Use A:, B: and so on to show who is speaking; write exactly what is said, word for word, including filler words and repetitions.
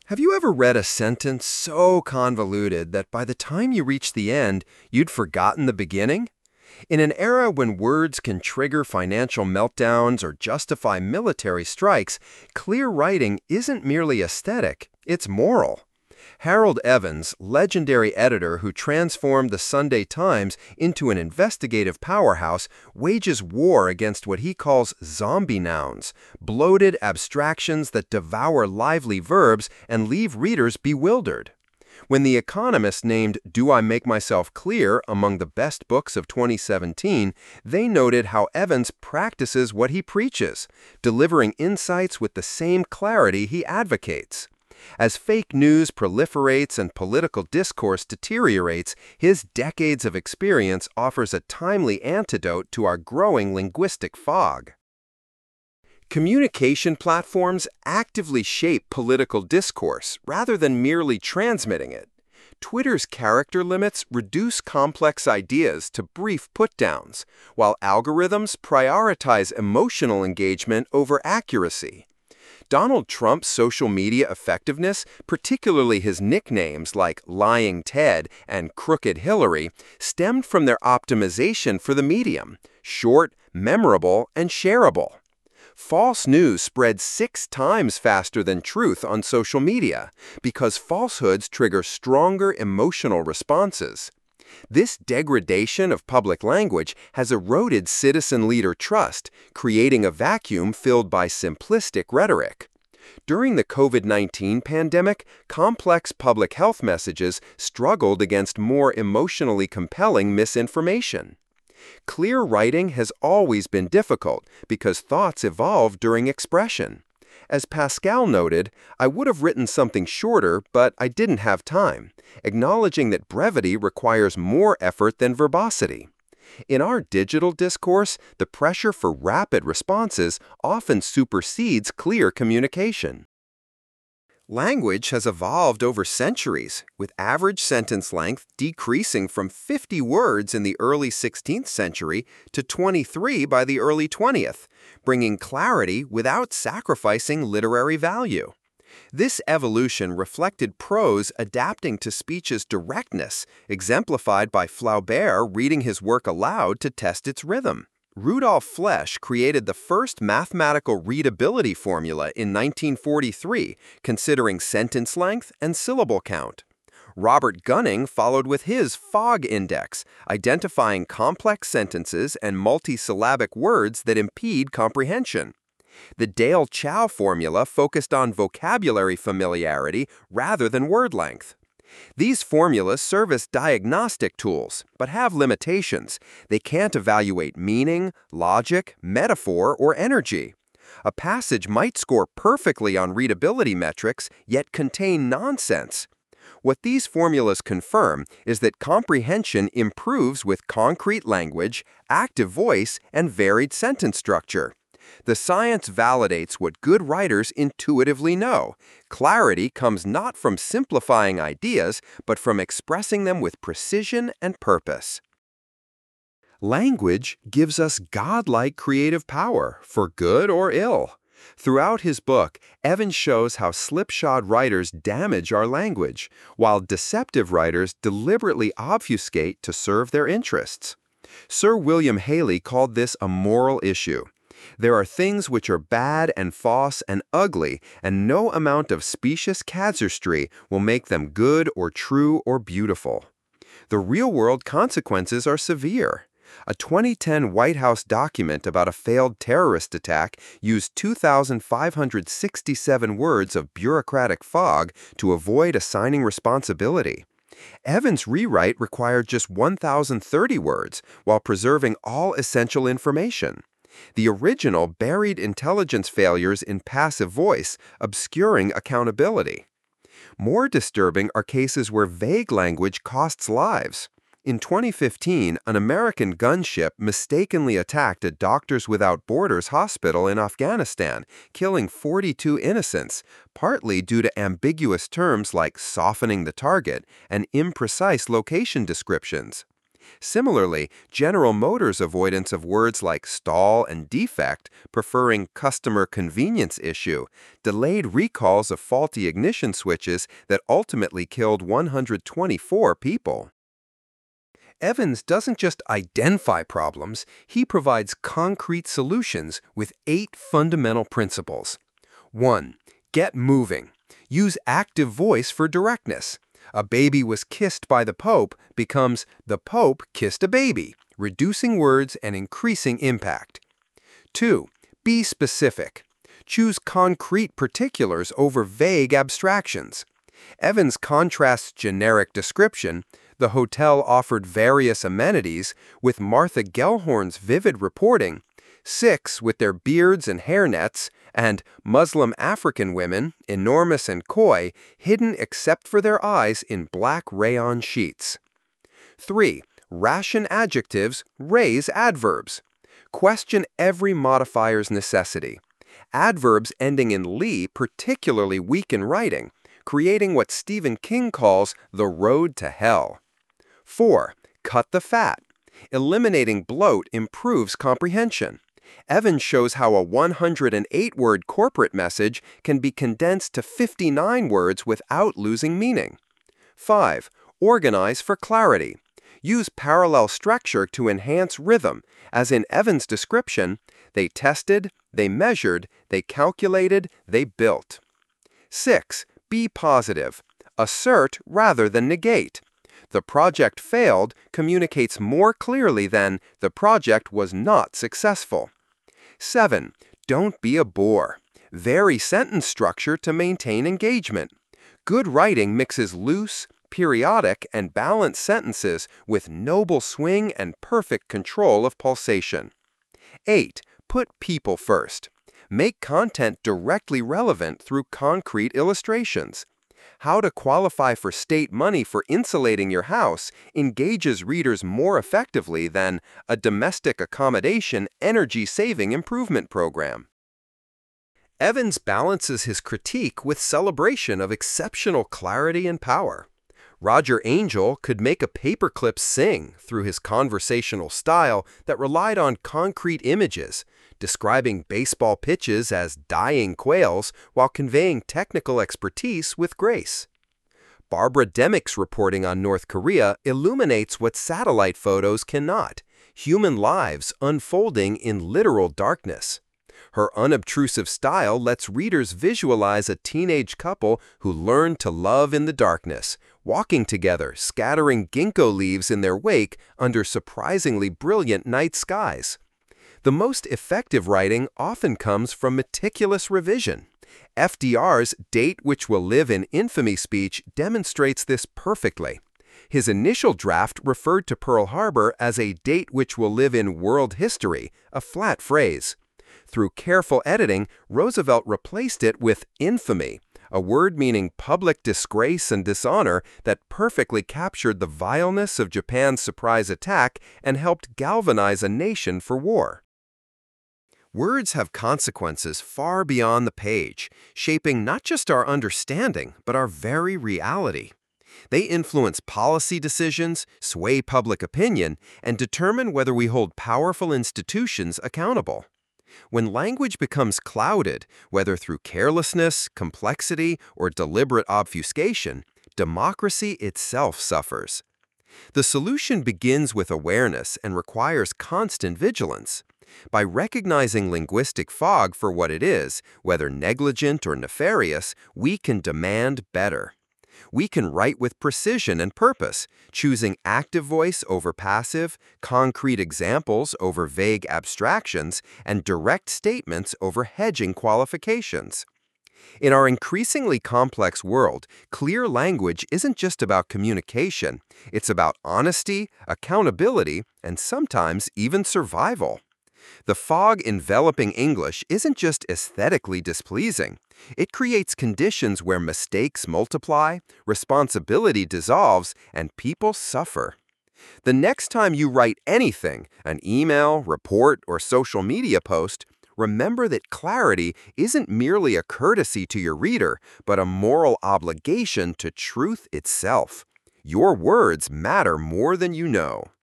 A: Have you ever read a sentence so convoluted that by the time you reach the end, you'd forgotten the beginning? In an era when words can trigger financial meltdowns or justify military strikes, clear writing isn't merely aesthetic, it's moral. Harold Evans, legendary editor who transformed the Sunday Times into an investigative powerhouse, wages war against what he calls zombie nouns, bloated abstractions that devour lively verbs and leave readers bewildered. When The Economist named Do I Make Myself Clear among the best books of twenty seventeen, they noted how Evans practices what he preaches, delivering insights with the same clarity he advocates. As fake news proliferates and political discourse deteriorates, his decades of experience offers a timely antidote to our growing linguistic fog. Communication platforms actively shape political discourse rather than merely transmitting it. Twitter's character limits reduce complex ideas to brief put-downs, while algorithms prioritize emotional engagement over accuracy. Donald Trump's social media effectiveness, particularly his nicknames like Lying Ted and Crooked Hillary, stemmed from their optimization for the medium: short, memorable, and shareable. False news spreads six times faster than truth on social media because falsehoods trigger stronger emotional responses. This degradation of public language has eroded citizen leader trust, creating a vacuum filled by simplistic rhetoric. During the COVID nineteen pandemic, complex public health messages struggled against more emotionally compelling misinformation. Clear writing has always been difficult because thoughts evolve during expression. As Pascal noted, I would have written something shorter, but I didn't have time, acknowledging that brevity requires more effort than verbosity. In our digital discourse, the pressure for rapid responses often supersedes clear communication. Language has evolved over centuries, with average sentence length decreasing from fifty words in the early sixteenth century to twenty-three by the early twentieth, bringing clarity without sacrificing literary value. This evolution reflected prose adapting to speech's directness, exemplified by Flaubert reading his work aloud to test its rhythm. Rudolf Flesch created the first mathematical readability formula in nineteen forty-three, considering sentence length and syllable count. Robert Gunning followed with his Fog Index, identifying complex sentences and multisyllabic words that impede comprehension. The Dale Chow formula focused on vocabulary familiarity rather than word length. These formulas serve as diagnostic tools, but have limitations. They can't evaluate meaning, logic, metaphor, or energy. A passage might score perfectly on readability metrics, yet contain nonsense. What these formulas confirm is that comprehension improves with concrete language, active voice, and varied sentence structure. The science validates what good writers intuitively know. Clarity comes not from simplifying ideas, but from expressing them with precision and purpose. Language gives us godlike creative power, for good or ill. Throughout his book, Evans shows how slipshod writers damage our language, while deceptive writers deliberately obfuscate to serve their interests. Sir William Haley called this a moral issue. There are things which are bad and false and ugly, and no amount of specious casuistry will make them good or true or beautiful. The real-world consequences are severe. A twenty ten White House document about a failed terrorist attack used two thousand five hundred sixty-seven words of bureaucratic fog to avoid assigning responsibility. Evans' rewrite required just one thousand thirty words while preserving all essential information. The original buried intelligence failures in passive voice, obscuring accountability. More disturbing are cases where vague language costs lives. In twenty fifteen, an American gunship mistakenly attacked a Doctors Without Borders hospital in Afghanistan, killing forty-two innocents, partly due to ambiguous terms like softening the target and imprecise location descriptions. Similarly, General Motors' avoidance of words like stall and defect, preferring customer convenience issue, delayed recalls of faulty ignition switches that ultimately killed one hundred twenty-four people. Evans doesn't just identify problems, he provides concrete solutions with eight fundamental principles. one. Get moving. Use active voice for directness. A baby was kissed by the Pope becomes the Pope kissed a baby, reducing words and increasing impact. two. Be specific. Choose concrete particulars over vague abstractions. Evans contrasts generic description, the hotel offered various amenities, with Martha Gellhorn's vivid reporting, Sikhs with their beards and hairnets, and Muslim African women, enormous and coy, hidden except for their eyes in black rayon sheets. three. Ration adjectives, raise adverbs. Question every modifier's necessity. Adverbs ending in "ly" particularly weaken writing, creating what Stephen King calls the road to hell. four. Cut the fat. Eliminating bloat improves comprehension. Evans shows how a one hundred eight word corporate message can be condensed to fifty-nine words without losing meaning. five. Organize for clarity. Use parallel structure to enhance rhythm, as in Evans' description, they tested, they measured, they calculated, they built. six. Be positive. Assert rather than negate. The project failed communicates more clearly than the project was not successful. seven. Don't be a bore. Vary sentence structure to maintain engagement. Good writing mixes loose, periodic, and balanced sentences with noble swing and perfect control of pulsation. eight. Put people first. Make content directly relevant through concrete illustrations. How to qualify for state money for insulating your house engages readers more effectively than a domestic accommodation energy-saving improvement program. Evans balances his critique with celebration of exceptional clarity and power. Roger Angell could make a paperclip sing through his conversational style that relied on concrete images, describing baseball pitches as dying quails while conveying technical expertise with grace. Barbara Demick's reporting on North Korea illuminates what satellite photos cannot, human lives unfolding in literal darkness. Her unobtrusive style lets readers visualize a teenage couple who learn to love in the darkness, walking together, scattering ginkgo leaves in their wake under surprisingly brilliant night skies. The most effective writing often comes from meticulous revision. F D R's Date Which Will Live in Infamy speech demonstrates this perfectly. His initial draft referred to Pearl Harbor as a date which will live in world history, a flat phrase. Through careful editing, Roosevelt replaced it with infamy, a word meaning public disgrace and dishonor that perfectly captured the vileness of Japan's surprise attack and helped galvanize a nation for war. Words have consequences far beyond the page, shaping not just our understanding, but our very reality. They influence policy decisions, sway public opinion, and determine whether we hold powerful institutions accountable. When language becomes clouded, whether through carelessness, complexity, or deliberate obfuscation, democracy itself suffers. The solution begins with awareness and requires constant vigilance. By recognizing linguistic fog for what it is, whether negligent or nefarious, we can demand better. We can write with precision and purpose, choosing active voice over passive, concrete examples over vague abstractions, and direct statements over hedging qualifications. In our increasingly complex world, clear language isn't just about communication. It's about honesty, accountability, and sometimes even survival. The fog enveloping English isn't just aesthetically displeasing. It creates conditions where mistakes multiply, responsibility dissolves, and people suffer. The next time you write anything, an email, report, or social media post, remember that clarity isn't merely a courtesy to your reader, but a moral obligation to truth itself. Your words matter more than you know.